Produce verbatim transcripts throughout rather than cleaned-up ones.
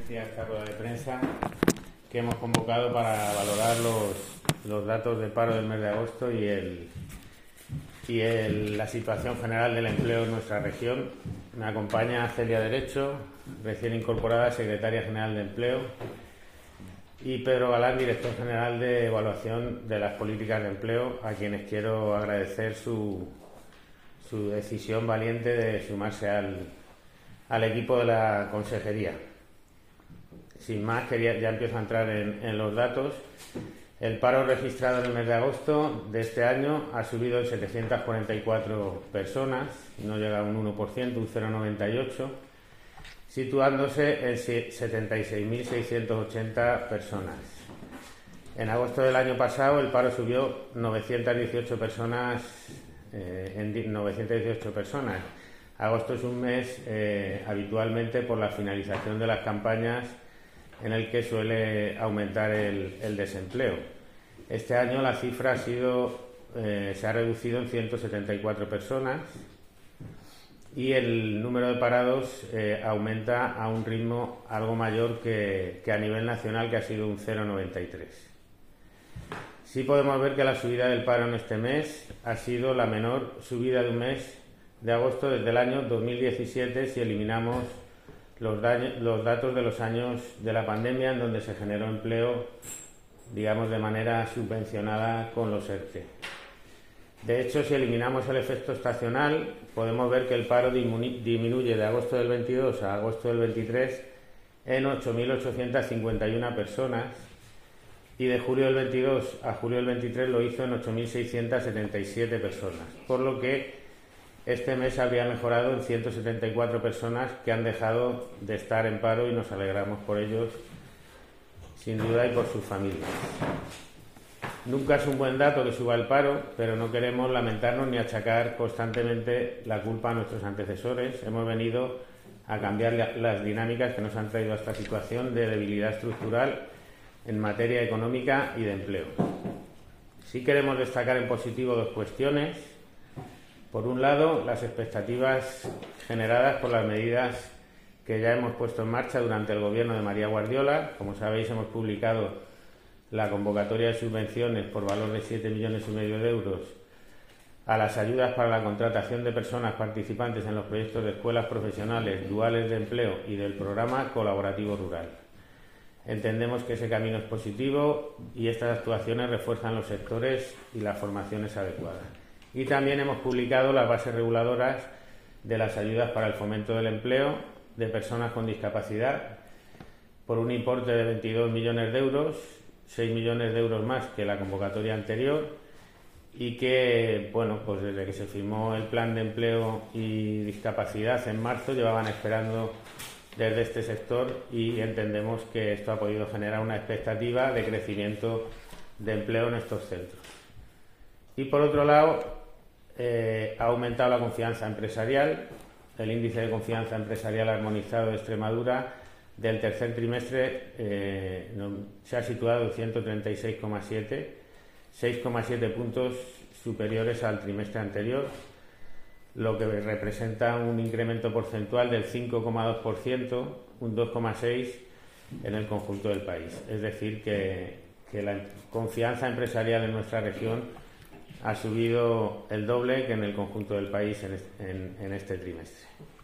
decía esta rueda de prensa que hemos convocado para valorar los, los datos de paro del mes de agosto y, el, y el, la situación general del empleo en nuestra región. Me acompaña Celia Derecho, recién incorporada secretaria general de Empleo, y Pedro Galán, director general de Evaluación de las Políticas de Empleo, a quienes quiero agradecer su, su decisión valiente de sumarse al, al equipo de la consejería. Sin más, quería, ya empiezo a entrar en, en los datos. El paro registrado en el mes de agosto de este año ha subido en setecientas cuarenta y cuatro personas, no llega a un uno por ciento, un cero coma noventa y ocho, situándose en setenta y seis mil seiscientas ochenta personas. En agosto del año pasado el paro subió novecientas dieciocho personas, eh, en novecientas dieciocho personas. Agosto es un mes eh, habitualmente por la finalización de las campañas en el que suele aumentar el, el desempleo. Este año la cifra ha sido, eh, se ha reducido en ciento setenta y cuatro personas y el número de parados eh, aumenta a un ritmo algo mayor que, que a nivel nacional, que ha sido un cero coma noventa y tres. Sí podemos ver que la subida del paro en este mes ha sido la menor subida de un mes de agosto desde el año dos mil diecisiete, si eliminamos Los, daños, los datos de los años de la pandemia, en donde se generó empleo, digamos, de manera subvencionada con los ERTE. De hecho, si eliminamos el efecto estacional, podemos ver que el paro disminuye de agosto del veintidós a agosto del veintitrés en ocho mil ochocientas cincuenta y una personas, y de julio del veintidós a julio del veintitrés lo hizo en ocho mil seiscientas setenta y siete personas, por lo que este mes habría mejorado en ciento setenta y cuatro personas que han dejado de estar en paro, y nos alegramos por ellos, sin duda, y por sus familias. Nunca es un buen dato que suba el paro, pero no queremos lamentarnos ni achacar constantemente la culpa a nuestros antecesores. Hemos venido a cambiar las dinámicas que nos han traído a esta situación de debilidad estructural en materia económica y de empleo. Sí queremos destacar en positivo dos cuestiones. Por un lado, las expectativas generadas por las medidas que ya hemos puesto en marcha durante el gobierno de María Guardiola. Como sabéis, hemos publicado la convocatoria de subvenciones por valor de siete millones y medio de euros a las ayudas para la contratación de personas participantes en los proyectos de escuelas profesionales duales de empleo y del programa colaborativo rural. Entendemos que ese camino es positivo y estas actuaciones refuerzan los sectores y las formaciones adecuadas. Y también hemos publicado las bases reguladoras de las ayudas para el fomento del empleo de personas con discapacidad por un importe de veintidós millones de euros, seis millones de euros más que la convocatoria anterior, y que, bueno, pues desde que se firmó el plan de empleo y discapacidad en marzo llevaban esperando desde este sector, y entendemos que esto ha podido generar una expectativa de crecimiento de empleo en estos centros. Y por otro lado, eh, ha aumentado la confianza empresarial. El índice de confianza empresarial armonizado de Extremadura del tercer trimestre eh, no, se ha situado en ciento treinta y seis coma siete, seis coma siete puntos superiores al trimestre anterior, lo que representa un incremento porcentual del cinco coma dos por ciento, un dos coma seis por ciento en el conjunto del país. Es decir, que, que la confianza empresarial en nuestra región ha subido el doble que en el conjunto del país en este, en, en este trimestre.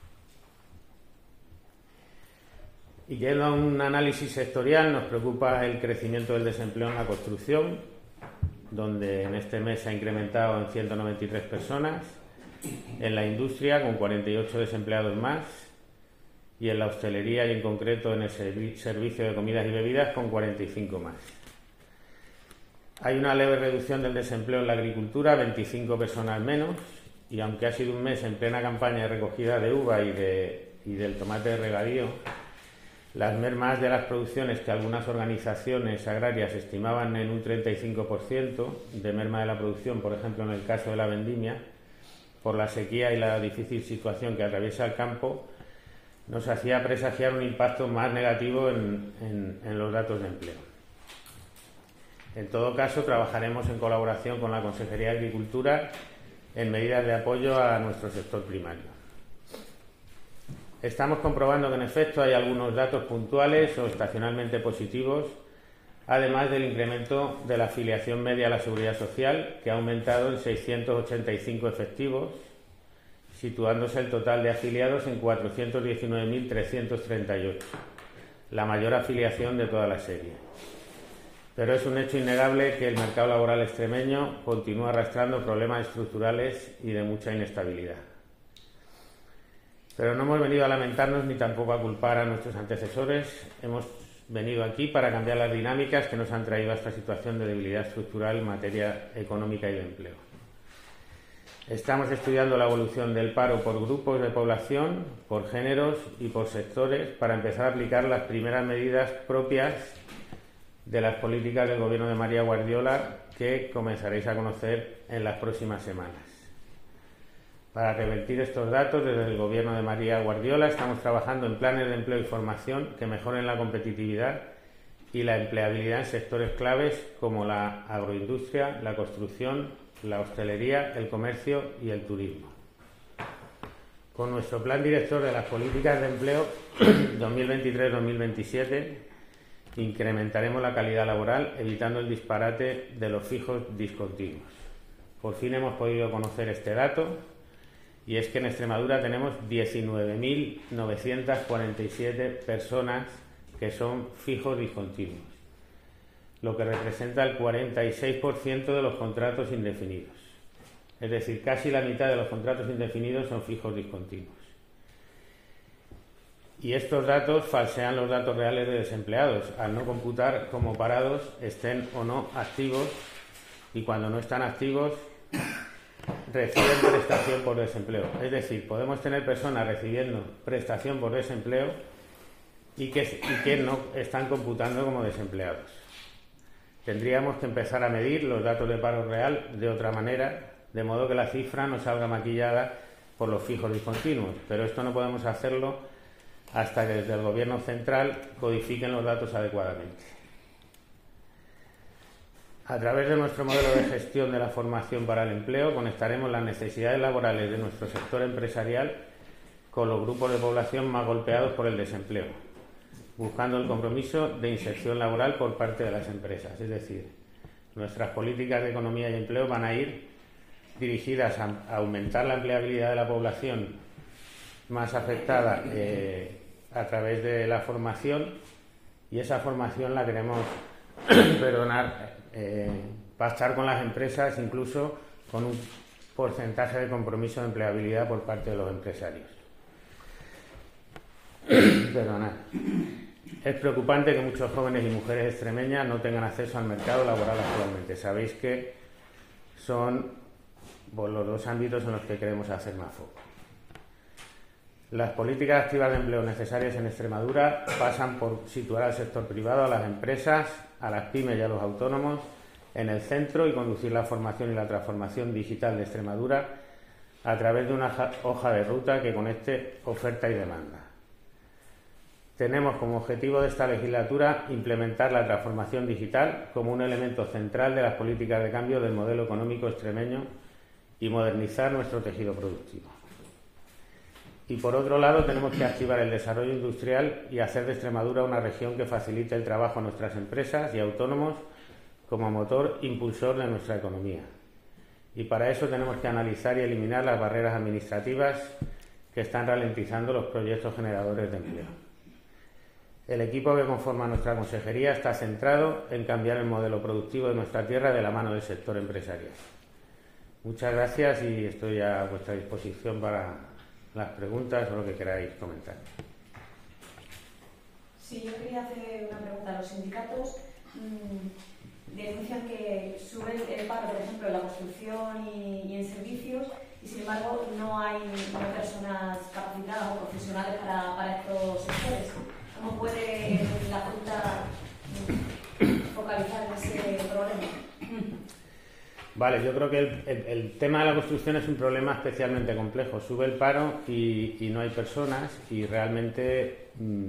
Y yendo a un análisis sectorial, nos preocupa el crecimiento del desempleo en la construcción, donde en este mes se ha incrementado en ciento noventa y tres personas, en la industria con cuarenta y ocho desempleados más, y en la hostelería y en concreto en el servi- servicio de comidas y bebidas con cuarenta y cinco más. Hay una leve reducción del desempleo en la agricultura, veinticinco personas menos, y aunque ha sido un mes en plena campaña de recogida de uva y, de, y del tomate de regadío, las mermas de las producciones que algunas organizaciones agrarias estimaban en un treinta y cinco por ciento de merma de la producción, por ejemplo en el caso de la vendimia, por la sequía y la difícil situación que atraviesa el campo, nos hacía presagiar un impacto más negativo en, en, en los datos de empleo. En todo caso, trabajaremos en colaboración con la Consejería de Agricultura en medidas de apoyo a nuestro sector primario. Estamos comprobando que en efecto hay algunos datos puntuales o estacionalmente positivos, además del incremento de la afiliación media a la Seguridad Social, que ha aumentado en seiscientos ochenta y cinco efectivos, situándose el total de afiliados en cuatrocientos diecinueve mil trescientos treinta y ocho, la mayor afiliación de toda la serie. Pero es un hecho innegable que el mercado laboral extremeño continúa arrastrando problemas estructurales y de mucha inestabilidad. Pero no hemos venido a lamentarnos ni tampoco a culpar a nuestros antecesores. Hemos venido aquí para cambiar las dinámicas que nos han traído a esta situación de debilidad estructural en materia económica y de empleo. Estamos estudiando la evolución del paro por grupos de población, por géneros y por sectores para empezar a aplicar las primeras medidas propias de las políticas del Gobierno de María Guardiola, que comenzaréis a conocer en las próximas semanas. Para revertir estos datos, desde el Gobierno de María Guardiola estamos trabajando en planes de empleo y formación que mejoren la competitividad y la empleabilidad en sectores claves como la agroindustria, la construcción, la hostelería, el comercio y el turismo. Con nuestro Plan Director de las Políticas de Empleo dos mil veintitrés dos mil veintisiete incrementaremos la calidad laboral, evitando el disparate de los fijos discontinuos. Por fin hemos podido conocer este dato, y es que en Extremadura tenemos diecinueve mil novecientas cuarenta y siete personas que son fijos discontinuos, lo que representa el cuarenta y seis por ciento de los contratos indefinidos. Es decir, casi la mitad de los contratos indefinidos son fijos discontinuos. Y estos datos falsean los datos reales de desempleados, al no computar como parados estén o no activos, y cuando no están activos reciben prestación por desempleo. Es decir, podemos tener personas recibiendo prestación por desempleo y que, y que no están computando como desempleados. Tendríamos que empezar a medir los datos de paro real de otra manera, de modo que la cifra no salga maquillada por los fijos discontinuos, pero esto no podemos hacerlo hasta que desde el Gobierno central codifiquen los datos adecuadamente. A través de nuestro modelo de gestión de la formación para el empleo, conectaremos las necesidades laborales de nuestro sector empresarial con los grupos de población más golpeados por el desempleo, buscando el compromiso de inserción laboral por parte de las empresas. Es decir, nuestras políticas de economía y empleo van a ir dirigidas a aumentar la empleabilidad de la población más afectada eh, a través de la formación, y esa formación la queremos perdonar, eh, pactar con las empresas, incluso con un porcentaje de compromiso de empleabilidad por parte de los empresarios. Perdonad. Es preocupante que muchos jóvenes y mujeres extremeñas no tengan acceso al mercado laboral actualmente. Sabéis que son pues, los dos ámbitos en los que queremos hacer más foco. Las políticas activas de empleo necesarias en Extremadura pasan por situar al sector privado, a las empresas, a las pymes y a los autónomos en el centro, y conducir la formación y la transformación digital de Extremadura a través de una hoja de ruta que conecte oferta y demanda. Tenemos como objetivo de esta legislatura implementar la transformación digital como un elemento central de las políticas de cambio del modelo económico extremeño y modernizar nuestro tejido productivo. Y por otro lado, tenemos que activar el desarrollo industrial y hacer de Extremadura una región que facilite el trabajo a nuestras empresas y autónomos como motor impulsor de nuestra economía. Y para eso tenemos que analizar y eliminar las barreras administrativas que están ralentizando los proyectos generadores de empleo. El equipo que conforma nuestra consejería está centrado en cambiar el modelo productivo de nuestra tierra de la mano del sector empresarial. Muchas gracias y estoy a vuestra disposición para las preguntas o lo que queráis comentar. Sí, yo quería hacer una pregunta. Los sindicatos mmm, denuncian que sube el paro, por ejemplo, en la construcción y, y en servicios, y sin embargo no hay, no hay personas capacitadas o profesionales para, para estos sectores. ¿Cómo puede la Junta focalizar en ese problema? Vale, yo creo que el, el, el tema de la construcción es un problema especialmente complejo. Sube el paro y, y no hay personas, y realmente mmm,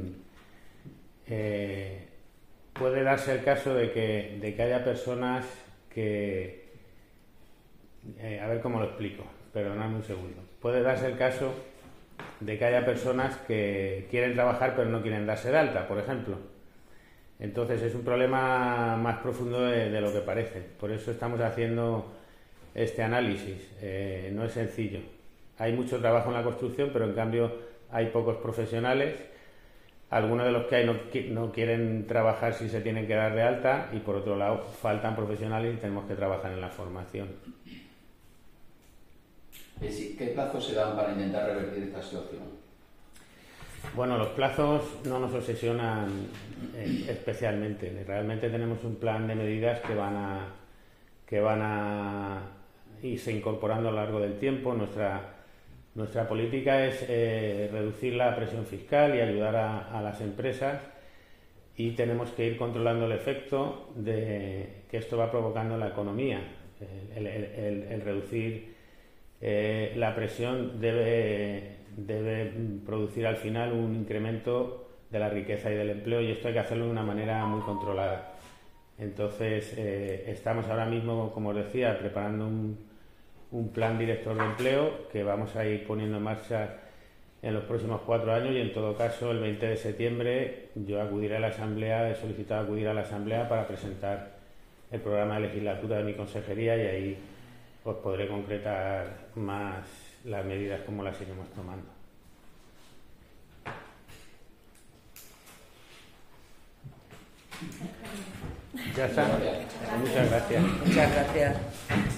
eh, puede darse el caso de que, de que haya personas que... Eh, a ver cómo lo explico, perdonadme un segundo. Puede darse el caso de que haya personas que quieren trabajar pero no quieren darse de alta, por ejemplo. Entonces es un problema más profundo de, de lo que parece. Por eso estamos haciendo este análisis. Eh, no es sencillo. Hay mucho trabajo en la construcción, pero en cambio hay pocos profesionales. Algunos de los que hay no, no quieren trabajar si se tienen que dar de alta, y por otro lado faltan profesionales y tenemos que trabajar en la formación. ¿Qué plazos se dan para intentar revertir esta situación? Bueno, los plazos no nos obsesionan eh, especialmente. Realmente tenemos un plan de medidas que van a que van a irse incorporando a lo largo del tiempo. Nuestra nuestra política es eh, reducir la presión fiscal y ayudar a, a las empresas, y tenemos que ir controlando el efecto de que esto va provocando en la economía. El, el, el, el reducir eh, la presión debe debe producir al final un incremento de la riqueza y del empleo, y esto hay que hacerlo de una manera muy controlada. Entonces eh, estamos ahora mismo, como os decía, preparando un, un plan director de empleo que vamos a ir poniendo en marcha en los próximos cuatro años, y en todo caso el veinte de septiembre yo acudiré a la Asamblea, he solicitado acudir a la Asamblea para presentar el programa de legislatura de mi consejería, y ahí os podré concretar más las medidas como las iremos tomando. Ya está. Muchas gracias. Muchas gracias.